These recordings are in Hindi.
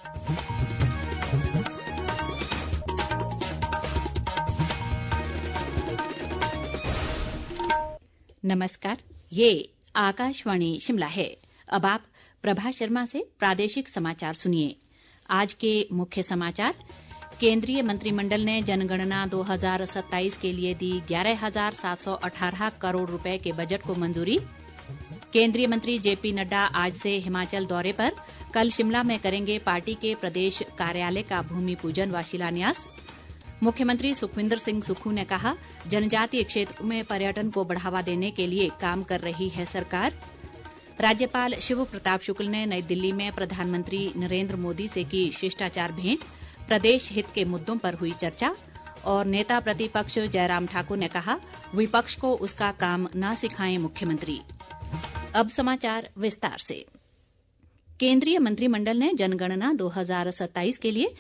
नमस्कार, ये आकाशवाणी शिमला है। अब आप प्रभा शर्मा से प्रादेशिक समाचार सुनिए। आज के मुख्य समाचार। केंद्रीय मंत्रिमंडल ने जनगणना 2027 के लिए दी 11,718 करोड़ रुपए के बजट को मंजूरी। केंद्रीय मंत्री जेपी नड्डा आज से हिमाचल दौरे पर, कल शिमला में करेंगे पार्टी के प्रदेश कार्यालय का भूमि पूजन व शिलान्यास। मुख्यमंत्री सुखविंदर सिंह सुक्खू ने कहा, जनजातीय क्षेत्र में पर्यटन को बढ़ावा देने के लिए काम कर रही है सरकार। राज्यपाल शिव प्रताप शुक्ल ने नई दिल्ली में प्रधानमंत्री नरेंद्र मोदी से की शिष्टाचार भेंट, प्रदेश हित के मुद्दों पर हुई चर्चा। और नेता प्रतिपक्ष जयराम ठाकुर ने कहा, विपक्ष को उसका काम न सिखाएं मुख्यमंत्री। अब समाचार विस्तार से। केंद्रीय मंत्रिमंडल ने जनगणना 2027 के लिए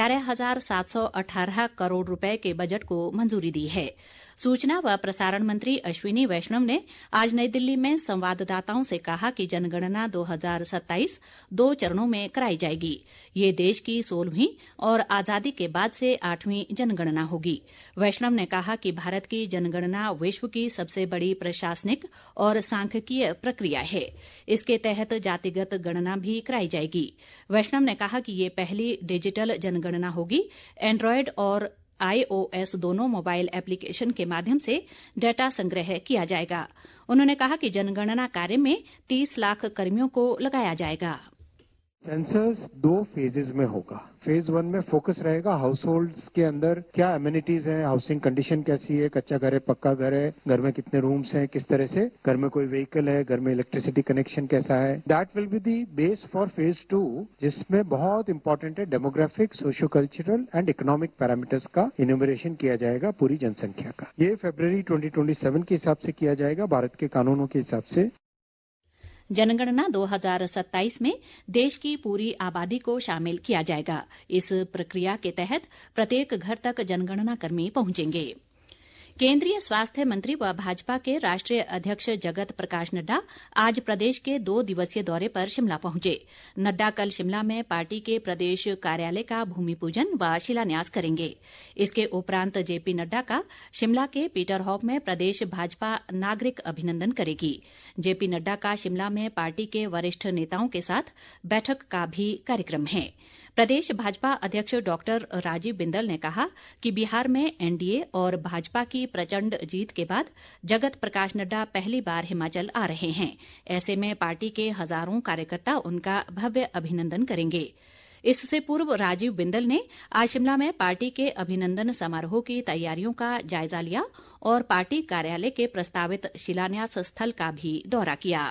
11,718 करोड़ रुपए के बजट को मंजूरी दी है। सूचना व प्रसारण मंत्री अश्विनी वैष्णव ने आज नई दिल्ली में संवाददाताओं से कहा कि जनगणना 2027 2 चरणों में कराई जाएगी। ये देश की 16वीं और आजादी के बाद से 8वीं जनगणना होगी। वैष्णव ने कहा कि भारत की जनगणना विश्व की सबसे बड़ी प्रशासनिक और सांख्यिकीय प्रक्रिया है। इसके तहत जातिगत गणना भी कराई जाएगी। वैष्णव ने कहा कि ये पहली डिजिटल जनगणना होगी। एंड्रॉयड और iOS दोनों मोबाइल एप्लीकेशन के माध्यम से डाटा संग्रह किया जाएगा। उन्होंने कहा कि जनगणना कार्य में 30 लाख कर्मियों को लगाया जाएगा। सेंसस 2 फेजेज में होगा। फेज 1 में फोकस रहेगा हाउस होल्ड्स के अंदर क्या एमिनिटीज हैं, हाउसिंग कंडीशन कैसी है, कच्चा घर है, पक्का घर है, घर में कितने रूम्स हैं, किस तरह से घर में कोई व्हीकल है, घर में इलेक्ट्रिसिटी कनेक्शन कैसा है। That will be the base for phase 2, जिसमें बहुत इंपॉर्टेंट है demographic, socio cultural and economic parameters का इन्यूमरेशन किया जाएगा पूरी जनसंख्या का। ये फरवरी 2027 के हिसाब से किया जाएगा, भारत के कानूनों के हिसाब से। जनगणना 2027 में देश की पूरी आबादी को शामिल किया जाएगा। इस प्रक्रिया के तहत प्रत्येक घर तक जनगणना कर्मी पहुंचेंगे। केंद्रीय स्वास्थ्य मंत्री व भाजपा के राष्ट्रीय अध्यक्ष जगत प्रकाश नड्डा आज प्रदेश के 2 दिवसीय दौरे पर शिमला पहुंचे। नड्डा कल शिमला में पार्टी के प्रदेश कार्यालय का भूमि पूजन व शिलान्यास करेंगे। इसके उपरांत जेपी नड्डा का शिमला के पीटरहॉफ में प्रदेश भाजपा नागरिक अभिनंदन करेगी। जेपी नड्डा का शिमला में पार्टी के वरिष्ठ नेताओं के साथ बैठक का भी कार्यक्रम है। प्रदेश भाजपा अध्यक्ष डॉक्टर राजीव बिंदल ने कहा कि बिहार में एनडीए और भाजपा की प्रचंड जीत के बाद जगत प्रकाश नड्डा पहली बार हिमाचल आ रहे हैं। ऐसे में पार्टी के हजारों कार्यकर्ता उनका भव्य अभिनंदन करेंगे। इससे पूर्व राजीव बिंदल ने आज शिमला में पार्टी के अभिनंदन समारोह की तैयारियों का जायजा लिया और पार्टी कार्यालय के प्रस्तावित शिलान्यास स्थल का भी दौरा किया।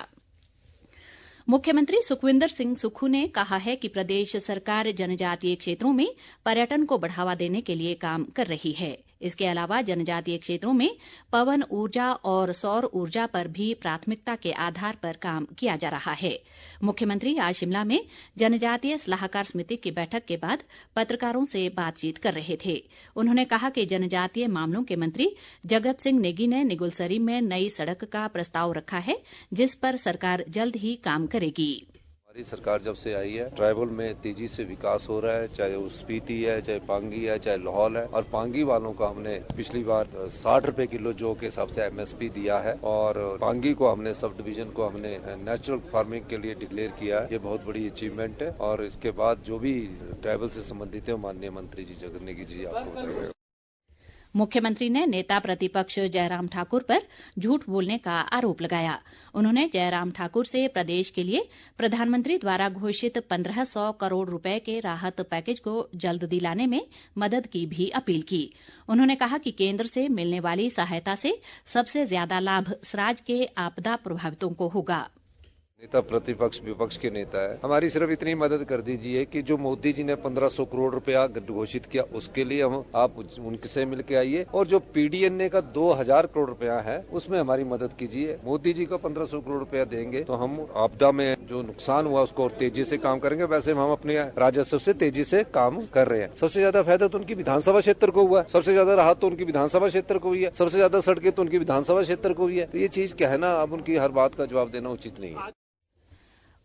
मुख्यमंत्री सुखविंदर सिंह सुक्खू ने कहा है कि प्रदेश सरकार जनजातीय क्षेत्रों में पर्यटन को बढ़ावा देने के लिए काम कर रही है। इसके अलावा जनजातीय क्षेत्रों में पवन ऊर्जा और सौर ऊर्जा पर भी प्राथमिकता के आधार पर काम किया जा रहा है। मुख्यमंत्री आज शिमला में जनजातीय सलाहकार समिति की बैठक के बाद पत्रकारों से बातचीत कर रहे थे। उन्होंने कहा कि जनजातीय मामलों के मंत्री जगत सिंह नेगी ने निगुलसरी में नई सड़क का प्रस्ताव रखा है, जिस पर सरकार जल्द ही काम करेगी। हमारी सरकार जब से आई है, ट्राइबल में तेजी से विकास हो रहा है, चाहे वो स्पीति है, चाहे पांगी है, चाहे लाहौल है। और पांगी वालों को हमने पिछली बार 60 रुपए किलो जौ के हिसाब से एमएसपी दिया है और पांगी को हमने सब डिवीजन को हमने नेचुरल फार्मिंग के लिए डिक्लेयर किया है। ये बहुत बड़ी अचीवमेंट है और इसके बाद जो भी ट्राइबल से संबंधित है माननीय मंत्री जी जगत नेगी जी आपको बताएंगे। मुख्यमंत्री ने नेता प्रतिपक्ष जयराम ठाकुर पर झूठ बोलने का आरोप लगाया। उन्होंने जयराम ठाकुर से प्रदेश के लिए प्रधानमंत्री द्वारा घोषित 1500 करोड़ रुपए के राहत पैकेज को जल्द दिलाने में मदद की भी अपील की। उन्होंने कहा कि केंद्र से मिलने वाली सहायता से सबसे ज्यादा लाभ सराज के आपदा प्रभावितों को होगा। नेता प्रतिपक्ष विपक्ष के नेता है, हमारी सिर्फ इतनी मदद कर दीजिए कि जो मोदी जी ने 1500 करोड़ रुपया घोषित किया उसके लिए आप उनसे मिलकर आइए और जो पीडीएनए का 2000 करोड़ रुपया है उसमें हमारी मदद कीजिए। मोदी जी को 1500 करोड़ रुपया देंगे तो हम आपदा में जो नुकसान हुआ उसको और तेजी से काम करेंगे। वैसे हम अपने राजस्व से तेजी से काम कर रहे हैं। सबसे ज्यादा फायदा तो उनकी विधानसभा क्षेत्र को हुआ, सबसे ज्यादा राहत तो उनकी विधानसभा क्षेत्र को हुई है, सबसे ज्यादा सड़कें तो उनकी विधानसभा क्षेत्र को हुई है। तो ये चीज क्या है ना, अब उनकी हर बात का जवाब देना उचित नहीं है।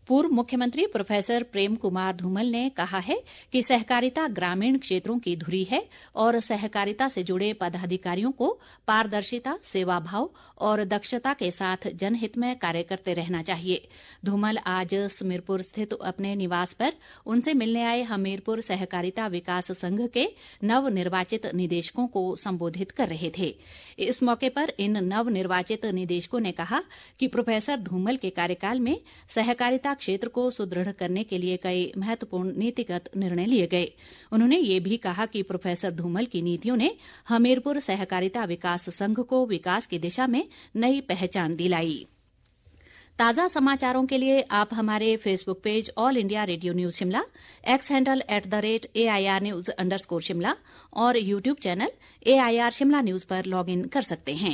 पूर्व मुख्यमंत्री प्रोफेसर प्रेम कुमार धूमल ने कहा है कि सहकारिता ग्रामीण क्षेत्रों की धुरी है और सहकारिता से जुड़े पदाधिकारियों को पारदर्शिता, सेवाभाव और दक्षता के साथ जनहित में कार्य करते रहना चाहिए। धूमल आज समीरपुर स्थित अपने निवास पर उनसे मिलने आए हमीरपुर सहकारिता विकास संघ के नवनिर्वाचित निदेशकों को संबोधित कर रहे थे। इस मौके पर इन नवनिर्वाचित निदेशकों ने कहा कि प्रोफेसर धूमल के कार्यकाल में सहकारिता क्षेत्र को सुदृढ़ करने के लिए कई महत्वपूर्ण नीतिगत निर्णय लिए गए। उन्होंने ये भी कहा कि प्रोफेसर धूमल की नीतियों ने हमीरपुर सहकारिता विकास संघ को विकास की दिशा में नई पहचान दिलाई। ताजा समाचारों के लिए आप हमारे Facebook page All India Radio news Shimla, X handle @AIR News_ Shimla और YouTube channel AIR Shimla news पर लॉग इन कर सकते हैं।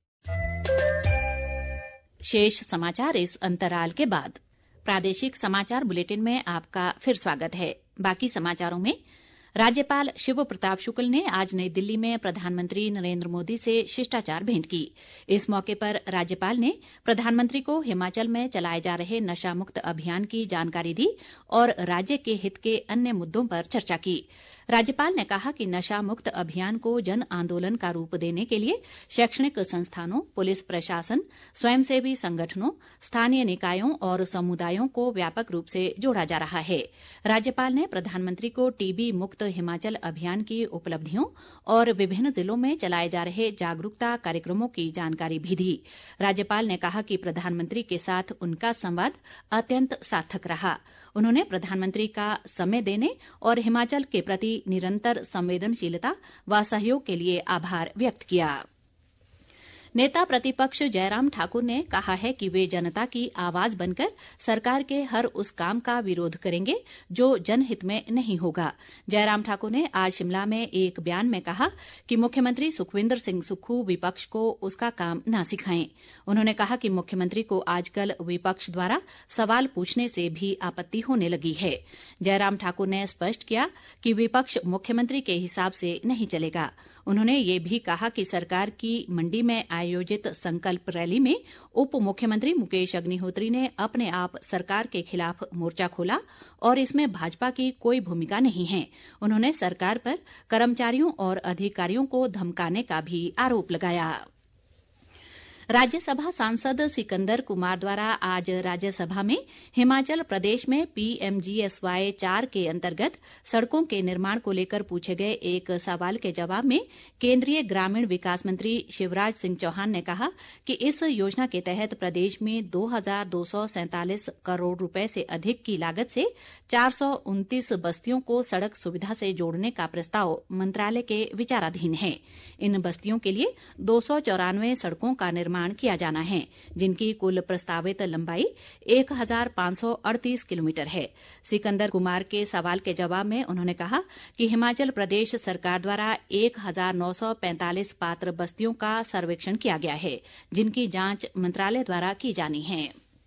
शेष समाचार इस अंतराल के बाद। प्रादेशिक समाचार बुलेटिन में आपका फिर स्वागत है। बाकी समाचारों में राज्यपाल शिव प्रताप शुक्ल ने आज नई दिल्ली में प्रधानमंत्री नरेंद्र मोदी से शिष्टाचार भेंट की। इस मौके पर राज्यपाल ने प्रधानमंत्री को हिमाचल में चलाए जा रहे नशा मुक्त अभियान की जानकारी दी और राज्य के हित के अन्य मुद्दों पर चर्चा की। राज्यपाल ने कहा कि नशा मुक्त अभियान को जन आंदोलन का रूप देने के लिए शैक्षणिक संस्थानों, पुलिस प्रशासन, स्वयंसेवी संगठनों, स्थानीय निकायों और समुदायों को व्यापक रूप से जोड़ा जा रहा है। राज्यपाल ने प्रधानमंत्री को टीबी मुक्त हिमाचल अभियान की उपलब्धियों और विभिन्न जिलों में चलाए जा रहे जागरूकता कार्यक्रमों की जानकारी भी दी। राज्यपाल ने कहा कि प्रधानमंत्री के साथ उनका संवाद अत्यंत सार्थक रहा। उन्होंने प्रधानमंत्री का समय देने और हिमाचल के प्रति निरंतर संवेदनशीलता व सहयोग के लिए आभार व्यक्त किया। नेता प्रतिपक्ष जयराम ठाकुर ने कहा है कि वे जनता की आवाज बनकर सरकार के हर उस काम का विरोध करेंगे जो जनहित में नहीं होगा। जयराम ठाकुर ने आज शिमला में एक बयान में कहा कि मुख्यमंत्री सुखविंदर सिंह सुक्खू विपक्ष को उसका काम न सिखाएं। उन्होंने कहा कि मुख्यमंत्री को आजकल विपक्ष द्वारा सवाल पूछने से भी आपत्ति होने लगी है। जयराम ठाकुर ने स्पष्ट किया कि विपक्ष मुख्यमंत्री के हिसाब से नहीं चलेगा। उन्होंने ये भी कहा कि सरकार की मंडी में आयोजित संकल्प रैली में उप मुख्यमंत्री मुकेश अग्निहोत्री ने अपने आप सरकार के खिलाफ मोर्चा खोला और इसमें भाजपा की कोई भूमिका नहीं है। उन्होंने सरकार पर कर्मचारियों और अधिकारियों को धमकाने का भी आरोप लगाया। राज्यसभा सांसद सिकंदर कुमार द्वारा आज राज्यसभा में हिमाचल प्रदेश में PMGSY 4 के अंतर्गत सड़कों के निर्माण को लेकर पूछे गए एक सवाल के जवाब में केंद्रीय ग्रामीण विकास मंत्री शिवराज सिंह चौहान ने कहा कि इस योजना के तहत प्रदेश में 2247 करोड़ रुपए से अधिक की लागत से 429 बस्तियों को सड़क सुविधा से जोड़ने का प्रस्ताव मंत्रालय के विचाराधीन है। इन बस्तियों के लिए 294 सड़कों का निर्माण किया जाना है, जिनकी कुल प्रस्तावित लंबाई 1538 किलोमीटर है। सिकंदर कुमार के सवाल के जवाब में उन्होंने कहा कि हिमाचल प्रदेश सरकार द्वारा 1945 पात्र बस्तियों का सर्वेक्षण किया गया है, जिनकी जांच मंत्रालय द्वारा की जानी है।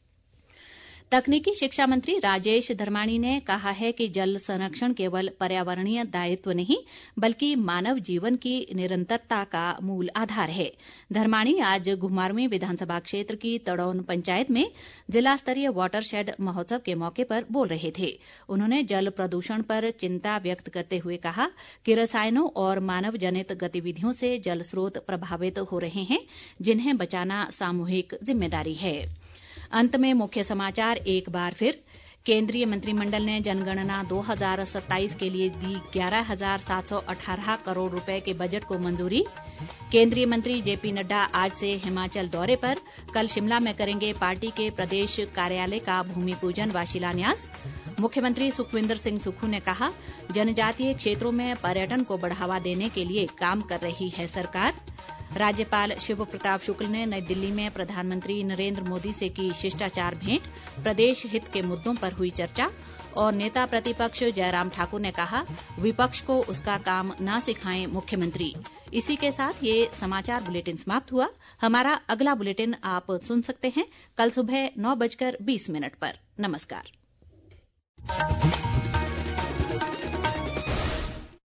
तकनीकी शिक्षा मंत्री राजेश धर्माणी ने कहा है कि जल संरक्षण केवल पर्यावरणीय दायित्व नहीं बल्कि मानव जीवन की निरंतरता का मूल आधार है। धर्माणी आज घुमारवीं विधानसभा क्षेत्र की तड़ौन पंचायत में जिला स्तरीय वाटरशेड महोत्सव के मौके पर बोल रहे थे। उन्होंने जल प्रदूषण पर चिंता व्यक्त करते हुए कहा कि रसायनों और मानव जनित गतिविधियों से जल स्रोत प्रभावित हो रहे हैं, जिन्हें बचाना सामूहिक जिम्मेदारी है। अंत में मुख्य समाचार एक बार फिर। केंद्रीय मंत्रिमंडल ने जनगणना 2027 के लिए दी 11,718 करोड़ रुपए के बजट को मंजूरी। केंद्रीय मंत्री JP नड्डा आज से हिमाचल दौरे पर, कल शिमला में करेंगे पार्टी के प्रदेश कार्यालय का भूमि पूजन व शिलान्यास। मुख्यमंत्री सुखविंदर सिंह सुक्खू ने कहा, जनजातीय क्षेत्रों में पर्यटन को बढ़ावा देने के लिए काम कर रही है सरकार। राज्यपाल शिव प्रताप शुक्ल ने नई दिल्ली में प्रधानमंत्री नरेंद्र मोदी से की शिष्टाचार भेंट, प्रदेश हित के मुद्दों पर हुई चर्चा। और नेता प्रतिपक्ष जयराम ठाकुर ने कहा, विपक्ष को उसका काम ना सिखाएं मुख्यमंत्री। इसी के साथ ये समाचार बुलेटिन समाप्त हुआ। हमारा अगला बुलेटिन आप सुन सकते हैं कल सुबह 9:20 पर। नमस्कार।